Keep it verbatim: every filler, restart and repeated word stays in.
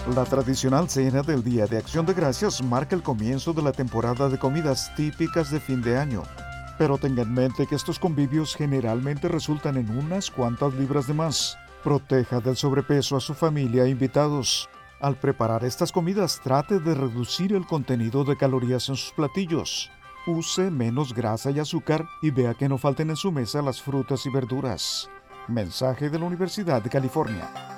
La tradicional cena del Día de Acción de Gracias marca el comienzo de la temporada de comidas típicas de fin de año. Pero tenga en mente que estos convivios generalmente resultan en unas cuantas libras de más. Proteja del sobrepeso a su familia e invitados. Al preparar estas comidas, trate de reducir el contenido de calorías en sus platillos. Use menos grasa y azúcar y vea que no falten en su mesa las frutas y verduras. Mensaje de la Universidad de California.